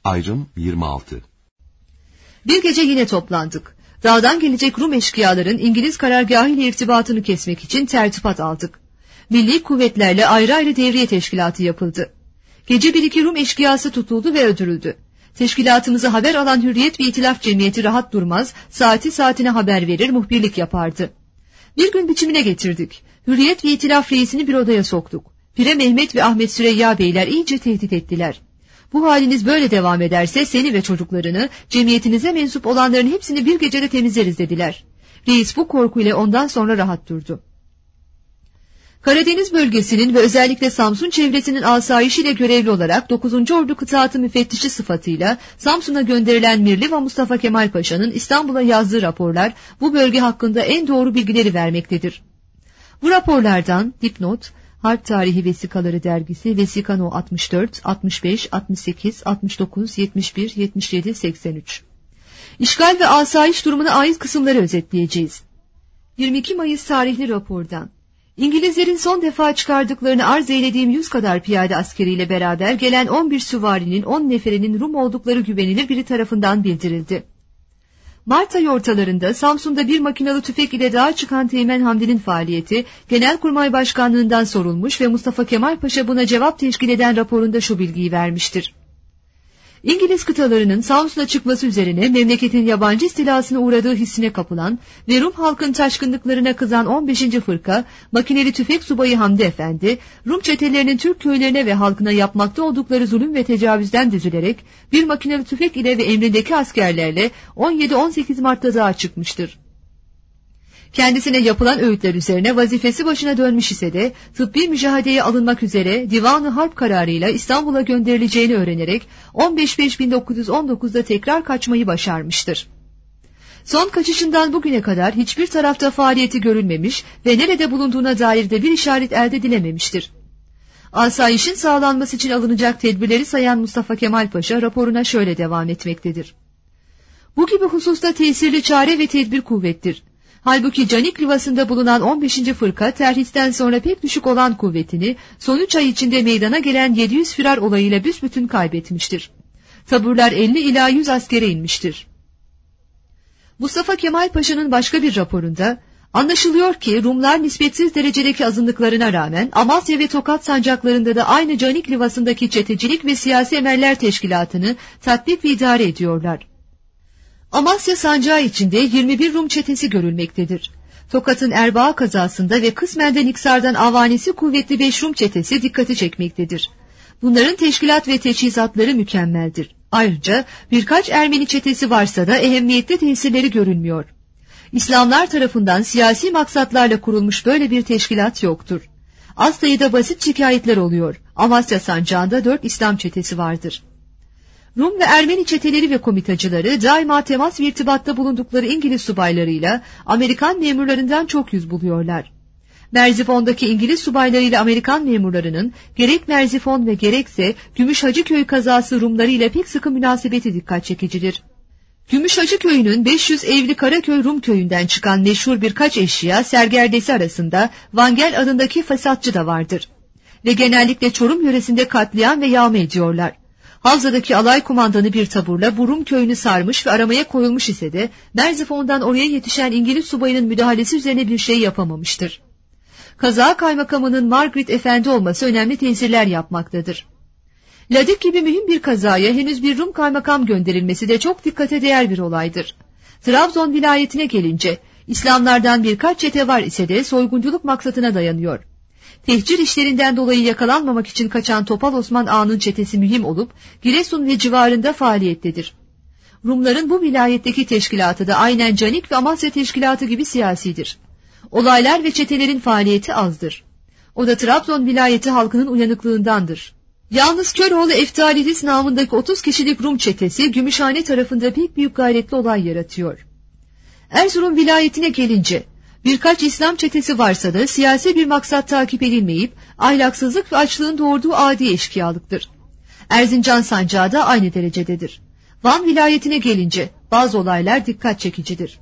Ayrım 26. Bir gece yine toplandık. Dağdan gelecek Rum eşkıyaların İngiliz karargahı ile irtibatını kesmek için tertibat aldık. Milli kuvvetlerle ayrı ayrı devriye teşkilatı yapıldı. Gece bir iki Rum eşkıyası tutuldu ve öldürüldü. Teşkilatımızı haber alan Hürriyet ve İtilaf Cemiyeti rahat durmaz, saati saatine haber verir, muhbirlik yapardı. Bir gün biçimine getirdik. Hürriyet ve İtilaf reisini bir odaya soktuk. Pire Mehmet ve Ahmet Süreyya beyler iyice tehdit ettiler. Bu haliniz böyle devam ederse seni ve çocuklarını, cemiyetinize mensup olanların hepsini bir gecede temizleriz dediler. Reis bu korkuyla ondan sonra rahat durdu. Karadeniz bölgesinin ve özellikle Samsun çevresinin asayişiyle görevli olarak 9. Ordu Kıtaatı Müfettişi sıfatıyla Samsun'a gönderilen Mirli ve Mustafa Kemal Paşa'nın İstanbul'a yazdığı raporlar bu bölge hakkında en doğru bilgileri vermektedir. Bu raporlardan dipnot, Harp Tarihi Vesikaları Dergisi, Vesika No 64, 65, 68, 69, 71, 77, 83. İşgal ve asayiş durumuna ait kısımları özetleyeceğiz. 22 Mayıs tarihli rapordan. İngilizlerin son defa çıkardıklarını arz eylediğim 100 kadar piyade askeriyle beraber gelen 11 süvarinin 10 neferinin Rum oldukları güvenilir biri tarafından bildirildi. Mart ayı ortalarında Samsun'da bir makinalı tüfek ile dağa çıkan Teğmen Hamdi'nin faaliyeti Genelkurmay Başkanlığından sorulmuş ve Mustafa Kemal Paşa buna cevap teşkil eden raporunda şu bilgiyi vermiştir. İngiliz kıtalarının Samsun'a çıkması üzerine memleketin yabancı istilasına uğradığı hissine kapılan ve Rum halkın taşkınlıklarına kızan 15. fırka, makineli tüfek subayı Hamdi Efendi, Rum çetelerinin Türk köylerine ve halkına yapmakta oldukları zulüm ve tecavüzden düzülerek bir makineli tüfek ile ve emrindeki askerlerle 17-18 Mart'ta dağa çıkmıştır. Kendisine yapılan öğütler üzerine vazifesi başına dönmüş ise de tıbbi mücadeleye alınmak üzere Divan-ı Harp kararıyla İstanbul'a gönderileceğini öğrenerek 15.5.1919'da tekrar kaçmayı başarmıştır. Son kaçışından bugüne kadar hiçbir tarafta faaliyeti görülmemiş ve nerede bulunduğuna dair de bir işaret elde edilememiştir. Asayişin sağlanması için alınacak tedbirleri sayan Mustafa Kemal Paşa raporuna şöyle devam etmektedir. Bu gibi hususta tesirli çare ve tedbir kuvvettir. Halbuki Canik Livası'nda bulunan 15. fırka terhisten sonra pek düşük olan kuvvetini son 3 ay içinde meydana gelen 700 firar olayıyla büsbütün kaybetmiştir. Taburlar 50 ila 100 askere inmiştir. Mustafa Kemal Paşa'nın başka bir raporunda anlaşılıyor ki Rumlar nispetsiz derecedeki azınlıklarına rağmen Amasya ve Tokat sancaklarında da aynı Canik Livası'ndaki çetecilik ve siyasi emeller teşkilatını tatbik ve idare ediyorlar. Amasya sancağı içinde 21 Rum çetesi görülmektedir. Tokat'ın Erbaa kazasında ve kısmen de Niksar'dan avanesi kuvvetli 5 Rum çetesi dikkati çekmektedir. Bunların teşkilat ve teçhizatları mükemmeldir. Ayrıca birkaç Ermeni çetesi varsa da ehemmiyetli tesirleri görülmüyor. İslamlar tarafından siyasi maksatlarla kurulmuş böyle bir teşkilat yoktur. Az sayıda basit şikayetler oluyor. Amasya sancağında 4 İslam çetesi vardır. Rum ve Ermeni çeteleri ve komitacıları daima temas ve irtibatta bulundukları İngiliz subaylarıyla Amerikan memurlarından çok yüz buluyorlar. Merzifon'daki İngiliz subaylarıyla Amerikan memurlarının gerek Merzifon ve gerekse Gümüşhacıköy kazası Rumları ile pek sıkı münasebeti dikkat çekicidir. Gümüşhacıköy'ünün 500 evli Karaköy Rum köyünden çıkan meşhur birkaç eşya sergerdesi arasında Vangel adındaki fesatçı da vardır. Ve genellikle Çorum yöresinde katliam ve yağma ediyorlar. Havza'daki alay kumandanı bir taburla bu Rum köyünü sarmış ve aramaya koyulmuş ise de Merzifon'dan oraya yetişen İngiliz subayının müdahalesi üzerine bir şey yapamamıştır. Kaza kaymakamının Margaret Efendi olması önemli tesirler yapmaktadır. Ladik gibi mühim bir kazaya henüz bir Rum kaymakam gönderilmesi de çok dikkate değer bir olaydır. Trabzon vilayetine gelince İslamlardan birkaç çete var ise de soygunculuk maksatına dayanıyor. Tehcir işlerinden dolayı yakalanmamak için kaçan Topal Osman Ağa'nın çetesi mühim olup Giresun ve civarında faaliyettedir. Rumların bu vilayetteki teşkilatı da aynen Canik ve Amasya teşkilatı gibi siyasidir. Olaylar ve çetelerin faaliyeti azdır. O da Trabzon vilayeti halkının uyanıklığındandır. Yalnız Köroğlu Eftalilis namındaki 30 kişilik Rum çetesi Gümüşhane tarafında pek büyük gayretli olay yaratıyor. Erzurum vilayetine gelince birkaç İslam çetesi varsa da siyasi bir maksat takip edilmeyip ahlaksızlık ve açlığın doğurduğu adi eşkıyalıktır. Erzincan sancağı da aynı derecededir. Van vilayetine gelince bazı olaylar dikkat çekicidir.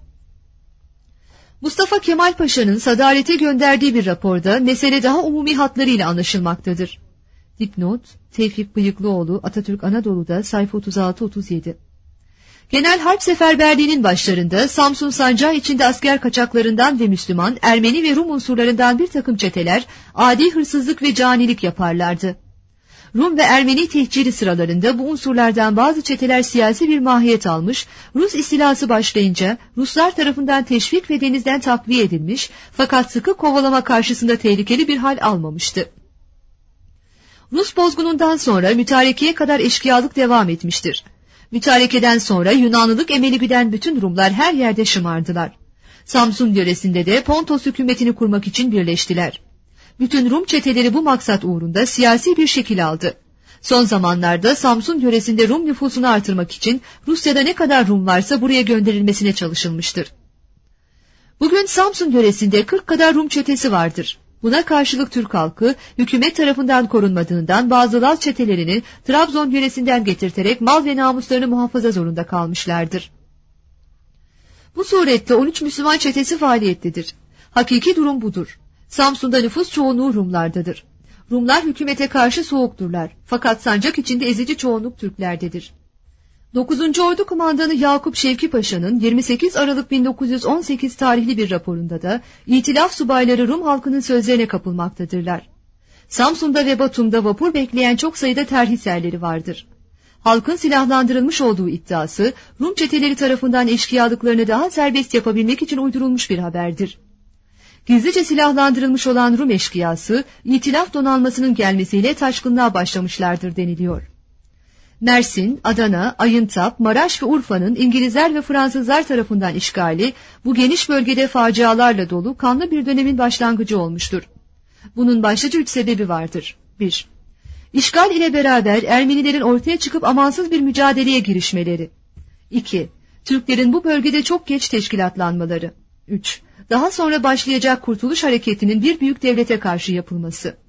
Mustafa Kemal Paşa'nın sadalete gönderdiği bir raporda mesele daha umumi hatlarıyla anlaşılmaktadır. Dipnot, Tevfik Bıyıklıoğlu, Atatürk Anadolu'da, sayfa 36-37. Genel harp seferberliğinin başlarında Samsun sancağı içinde asker kaçaklarından ve Müslüman, Ermeni ve Rum unsurlarından bir takım çeteler adi hırsızlık ve canilik yaparlardı. Rum ve Ermeni tehciri sıralarında bu unsurlardan bazı çeteler siyasi bir mahiyet almış, Rus istilası başlayınca Ruslar tarafından teşvik ve denizden takviye edilmiş fakat sıkı kovalama karşısında tehlikeli bir hal almamıştı. Rus bozgunundan sonra mütarekeye kadar eşkıyalık devam etmiştir. Mütarekeden sonra Yunanlılık emeli güden bütün Rumlar her yerde şımardılar. Samsun yöresinde de Pontos hükümetini kurmak için birleştiler. Bütün Rum çeteleri bu maksat uğrunda siyasi bir şekil aldı. Son zamanlarda Samsun yöresinde Rum nüfusunu artırmak için Rusya'da ne kadar Rum varsa buraya gönderilmesine çalışılmıştır. Bugün Samsun yöresinde 40 kadar Rum çetesi vardır. Buna karşılık Türk halkı hükümet tarafından korunmadığından bazı Laz çetelerini Trabzon yöresinden getirterek mal ve namuslarını muhafaza zorunda kalmışlardır. Bu surette 13 Müslüman çetesi faaliyettedir. Hakiki durum budur. Samsun'da nüfus çoğunluğu Rumlardadır. Rumlar hükümete karşı soğukturlar. Fakat sancak içinde ezici çoğunluk Türklerdedir. 9. Ordu Kumandanı Yakup Şevki Paşa'nın 28 Aralık 1918 tarihli bir raporunda da İtilaf subayları Rum halkının sözlerine kapılmaktadırlar. Samsun'da ve Batum'da vapur bekleyen çok sayıda terhiserleri vardır. Halkın silahlandırılmış olduğu iddiası Rum çeteleri tarafından eşkıyalıklarını daha serbest yapabilmek için uydurulmuş bir haberdir. Gizlice silahlandırılmış olan Rum eşkıyası İtilaf donanmasının gelmesiyle taşkınlığa başlamışlardır deniliyor. Mersin, Adana, Ayıntap, Maraş ve Urfa'nın İngilizler ve Fransızlar tarafından işgali bu geniş bölgede facialarla dolu kanlı bir dönemin başlangıcı olmuştur. Bunun başlıca 3 sebebi vardır. 1. İşgal ile beraber Ermenilerin ortaya çıkıp amansız bir mücadeleye girişmeleri. 2. Türklerin bu bölgede çok geç teşkilatlanmaları. 3. Daha sonra başlayacak Kurtuluş Hareketi'nin bir büyük devlete karşı yapılması.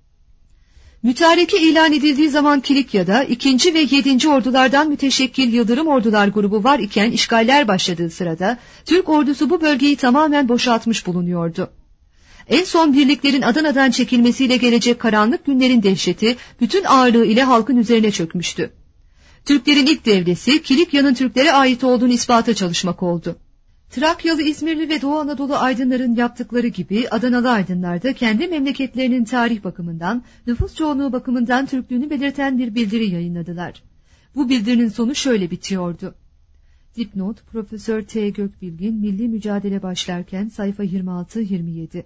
Mütareke ilan edildiği zaman Kilikya'da 2. ve 7. ordulardan müteşekkil Yıldırım Ordular grubu var iken işgaller başladığı sırada Türk ordusu bu bölgeyi tamamen boşaltmış bulunuyordu. En son birliklerin Adana'dan çekilmesiyle gelecek karanlık günlerin dehşeti bütün ağırlığı ile halkın üzerine çökmüştü. Türklerin ilk devresi Kilikya'nın Türklere ait olduğunu ispata çalışmak oldu. Trakyalı, İzmirli ve Doğu Anadolu aydınların yaptıkları gibi Adanalı aydınlar da kendi memleketlerinin tarih bakımından, nüfus çoğunluğu bakımından Türklüğünü belirten bir bildiri yayınladılar. Bu bildirinin sonu şöyle bitiyordu. Dipnot, Profesör T. Gökbilgin, Milli Mücadele başlarken, sayfa 26-27.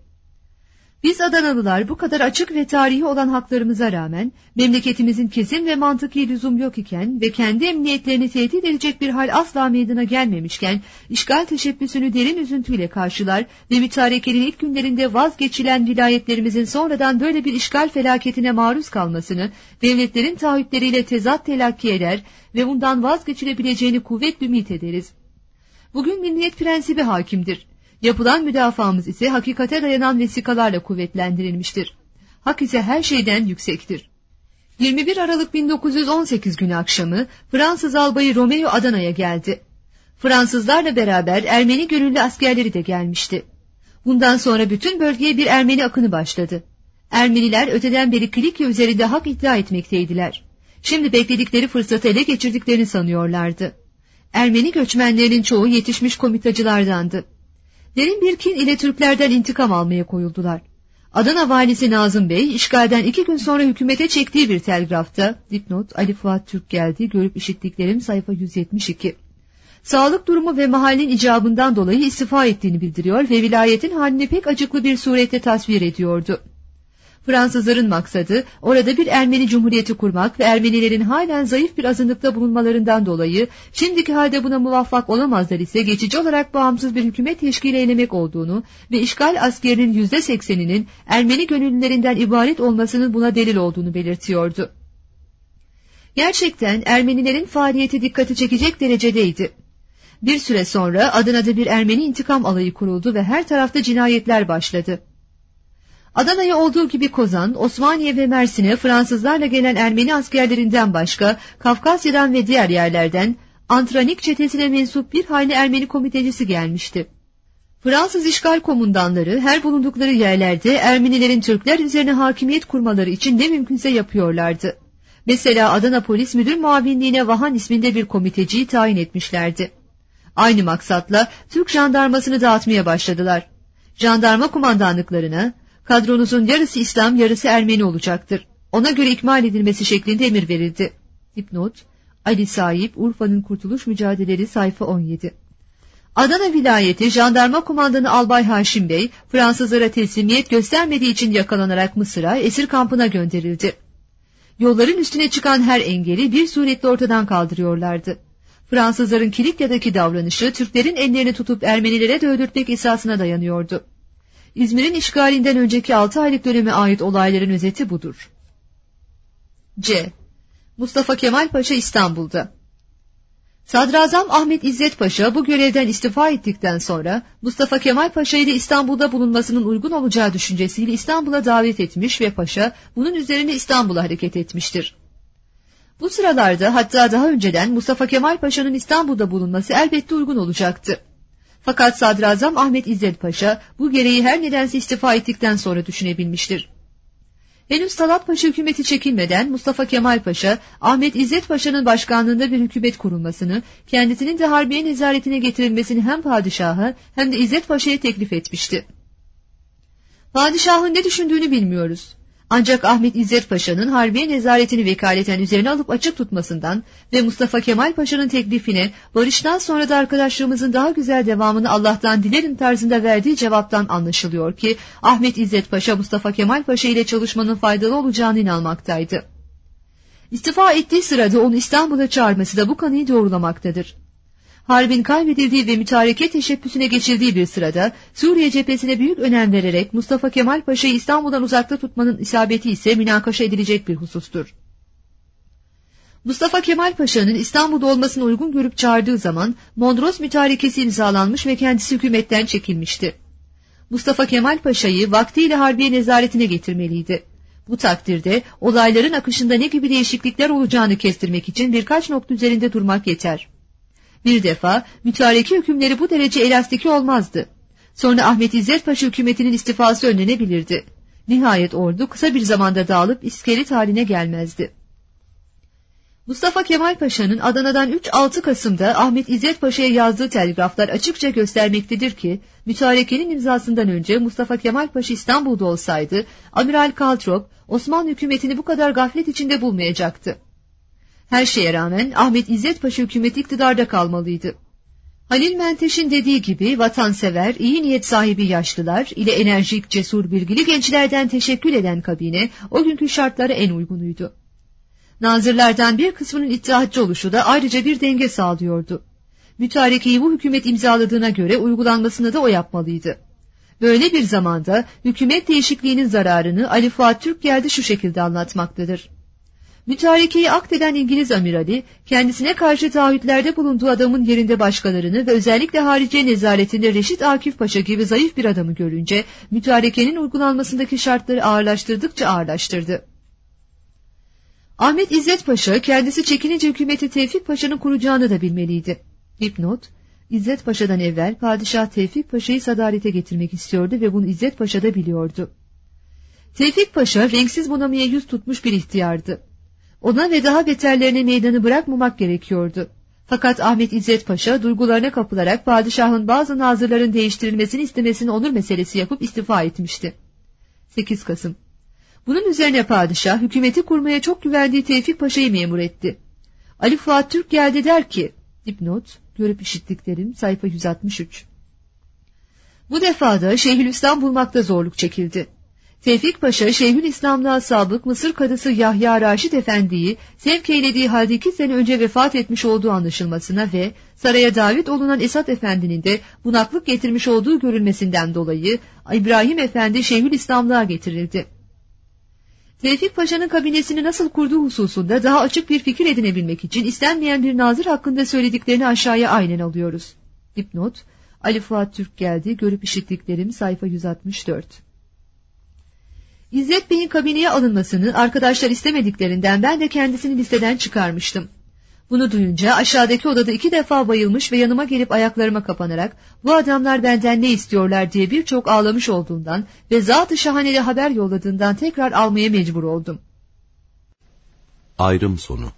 Biz Adanalılar bu kadar açık ve tarihi olan haklarımıza rağmen memleketimizin kesin ve mantıki lüzum yok iken ve kendi emniyetlerini tehdit edecek bir hal asla meydana gelmemişken işgal teşebbüsünü derin üzüntüyle karşılar ve mütarekenin ilk günlerinde vazgeçilen vilayetlerimizin sonradan böyle bir işgal felaketine maruz kalmasını devletlerin taahhütleriyle tezat telakki eder ve bundan vazgeçilebileceğini kuvvetle ümit ederiz. Bugün milliyet prensibi hakimdir. Yapılan müdafaamız ise hakikate dayanan vesikalarla kuvvetlendirilmiştir. Hak ise her şeyden yüksektir. 21 Aralık 1918 günü akşamı Fransız albayı Romeo Adana'ya geldi. Fransızlarla beraber Ermeni gönüllü askerleri de gelmişti. Bundan sonra bütün bölgeye bir Ermeni akını başladı. Ermeniler öteden beri Kilikya üzerinde hak iddia etmekteydiler. Şimdi bekledikleri fırsatı ele geçirdiklerini sanıyorlardı. Ermeni göçmenlerinin çoğu yetişmiş komitacılardandı. Derin bir kin ile Türklerden intikam almaya koyuldular. Adana valisi Nazım Bey, işgalden 2 gün sonra hükümete çektiği bir telgrafta, dipnot Ali Fuat Türk geldi, görüp işittiklerim, sayfa 172. Sağlık durumu ve mahallenin icabından dolayı istifa ettiğini bildiriyor ve vilayetin halini pek acıklı bir surette tasvir ediyordu. Fransızların maksadı orada bir Ermeni cumhuriyeti kurmak ve Ermenilerin halen zayıf bir azınlıkta bulunmalarından dolayı şimdiki halde buna muvaffak olamazlar ise geçici olarak bağımsız bir hükümet teşkil eylemek olduğunu ve işgal askerinin %80'inin Ermeni gönüllülerinden ibaret olmasının buna delil olduğunu belirtiyordu. Gerçekten Ermenilerin faaliyeti dikkati çekecek derecedeydi. Bir süre sonra Adana'da bir Ermeni intikam alayı kuruldu ve her tarafta cinayetler başladı. Adana'ya olduğu gibi Kozan, Osmaniye ve Mersin'e Fransızlarla gelen Ermeni askerlerinden başka Kafkasya'dan ve diğer yerlerden Antranik çetesine mensup bir hayli Ermeni komitecisi gelmişti. Fransız işgal komutanları her bulundukları yerlerde Ermenilerin Türkler üzerine hakimiyet kurmaları için ne mümkünse yapıyorlardı. Mesela Adana Polis Müdür Muavinliğine Vahan isminde bir komiteciyi tayin etmişlerdi. Aynı maksatla Türk jandarmasını dağıtmaya başladılar. Jandarma kumandanlıklarına kadronuzun yarısı İslam yarısı Ermeni olacaktır, ona göre ikmal edilmesi şeklinde emir verildi. Dipnot: Ali Sahip, Urfa'nın Kurtuluş Mücadeleleri, sayfa 17. Adana vilayeti jandarma kumandanı Albay Haşim Bey, Fransızlara teslimiyet göstermediği için yakalanarak Mısır'a esir kampına gönderildi. Yolların üstüne çıkan her engeli bir suretle ortadan kaldırıyorlardı. Fransızların Kilikya'daki davranışı Türklerin ellerini tutup Ermenilere dövdürtmek esasına dayanıyordu. İzmir'in işgalinden önceki 6 aylık döneme ait olayların özeti budur. C. Mustafa Kemal Paşa İstanbul'da. Sadrazam Ahmet İzzet Paşa bu görevden istifa ettikten sonra Mustafa Kemal Paşa ile İstanbul'da bulunmasının uygun olacağı düşüncesiyle İstanbul'a davet etmiş ve Paşa bunun üzerine İstanbul'a hareket etmiştir. Bu sıralarda, hatta daha önceden Mustafa Kemal Paşa'nın İstanbul'da bulunması elbette uygun olacaktı. Fakat Sadrazam Ahmet İzzet Paşa bu gereği her nedense istifa ettikten sonra düşünebilmiştir. Henüz Talat Paşa hükümeti çekilmeden Mustafa Kemal Paşa, Ahmet İzzet Paşa'nın başkanlığında bir hükümet kurulmasını, kendisinin de harbiye nezaretine getirilmesini hem padişaha hem de İzzet Paşa'ya teklif etmişti. Padişahın ne düşündüğünü bilmiyoruz. Ancak Ahmet İzzet Paşa'nın harbiye nezaretini vekaleten üzerine alıp açık tutmasından ve Mustafa Kemal Paşa'nın teklifine barıştan sonra da arkadaşlığımızın daha güzel devamını Allah'tan dilerim tarzında verdiği cevaptan anlaşılıyor ki Ahmet İzzet Paşa Mustafa Kemal Paşa ile çalışmanın faydalı olacağını inanmaktaydı. İstifa ettiği sırada onu İstanbul'a çağırması da bu kanıyı doğrulamaktadır. Harbin kaybedildiği ve mütareke teşebbüsüne geçildiği bir sırada Suriye cephesine büyük önem vererek Mustafa Kemal Paşa'yı İstanbul'dan uzakta tutmanın isabeti ise münakaşa edilecek bir husustur. Mustafa Kemal Paşa'nın İstanbul'da olmasını uygun görüp çağırdığı zaman Mondros mütarekesi imzalanmış ve kendisi hükümetten çekilmişti. Mustafa Kemal Paşa'yı vaktiyle harbiye nezaretine getirmeliydi. Bu takdirde olayların akışında ne gibi değişiklikler olacağını kestirmek için birkaç nokta üzerinde durmak yeter. Bir defa mütareke hükümleri bu derece elastiki olmazdı. Sonra Ahmet İzzet Paşa hükümetinin istifası önlenebilirdi. Nihayet ordu kısa bir zamanda dağılıp iskelet haline gelmezdi. Mustafa Kemal Paşa'nın Adana'dan 3-6 Kasım'da Ahmet İzzet Paşa'ya yazdığı telgraflar açıkça göstermektedir ki, mütarekenin imzasından önce Mustafa Kemal Paşa İstanbul'da olsaydı, Amiral Kaltrop, Osmanlı hükümetini bu kadar gaflet içinde bulmayacaktı. Her şeye rağmen Ahmet İzzet Paşa hükümeti iktidarda kalmalıydı. Halil Menteş'in dediği gibi vatansever, iyi niyet sahibi yaşlılar ile enerjik, cesur, bilgili gençlerden teşekkül eden kabine o günkü şartlara en uygunuydu. Nazırlardan bir kısmının ittihatçı oluşu da ayrıca bir denge sağlıyordu. Mütarekeyi bu hükümet imzaladığına göre uygulanmasını da o yapmalıydı. Böyle bir zamanda hükümet değişikliğinin zararını Ali Fuat Türkgeldi şu şekilde anlatmaktadır. Mütarekeyi akdeden İngiliz amirali, kendisine karşı taahhütlerde bulunduğu adamın yerinde başkalarını ve özellikle hariciye nezaretinde Reşit Akif Paşa gibi zayıf bir adamı görünce, mütarekenin uygulanmasındaki şartları ağırlaştırdıkça ağırlaştırdı. Ahmet İzzet Paşa, kendisi çekinince hükümeti Tevfik Paşa'nın kuracağını da bilmeliydi. Dipnot: İzzet Paşa'dan evvel Padişah Tevfik Paşa'yı sadarete getirmek istiyordu ve bunu İzzet Paşa da biliyordu. Tevfik Paşa, renksiz bunamaya yüz tutmuş bir ihtiyardı. Ona ve daha beterlerine meydanı bırakmamak gerekiyordu. Fakat Ahmet İzzet Paşa duygularına kapılarak padişahın bazı nazırların değiştirilmesini istemesini onur meselesi yapıp istifa etmişti. 8 Kasım. Bunun üzerine padişah hükümeti kurmaya çok güvendiği Tevfik Paşa'yı memur etti. Ali Fuat Türkgeldi der ki, dipnot, görüp işittiklerim, sayfa 163. Bu defada Şeyhülislam bulmakta zorluk çekildi. Tevfik Paşa, Şeyhülislam'lığa sabık Mısır kadısı Yahya Raşid Efendi'yi sevk eylediği halde 2 sene önce vefat etmiş olduğu anlaşılmasına ve saraya davet olunan Esat Efendi'nin de bunaklık getirmiş olduğu görülmesinden dolayı İbrahim Efendi Şeyhülislam'lığa getirildi. Tevfik Paşa'nın kabinesini nasıl kurduğu hususunda daha açık bir fikir edinebilmek için istenmeyen bir nazır hakkında söylediklerini aşağıya aynen alıyoruz. Dipnot: Ali Fuat Türkgeldi, görüp işittiklerim, sayfa 164. İzzet Bey'in kabineye alınmasını arkadaşlar istemediklerinden ben de kendisini listeden çıkarmıştım. Bunu duyunca aşağıdaki odada 2 defa bayılmış ve yanıma gelip ayaklarıma kapanarak bu adamlar benden ne istiyorlar diye birçok ağlamış olduğundan ve Zat-ı Şahane'de haber yolladığından tekrar almaya mecbur oldum. Ayrım sonu.